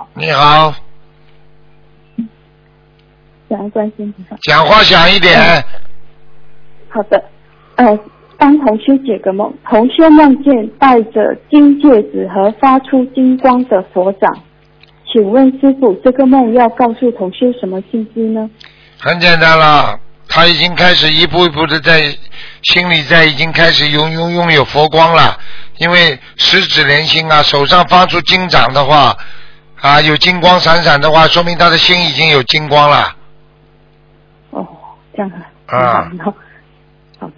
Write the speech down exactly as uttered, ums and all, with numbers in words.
好。 你好。 感恩观世音菩萨。 讲话响一点。 嗯、好的，呃，帮同修解个梦，同修梦见戴着金戒指和发出金光的佛掌，请问师父，这个梦要告诉同修什么信息呢？ 很简单了，他已经开始一步一步的在心里在已经开始拥拥拥有佛光了，因为十指连心啊，手上发出金掌的话啊，有金光闪闪的话，说明他的心已经有金光了。 哦，这样很啊好。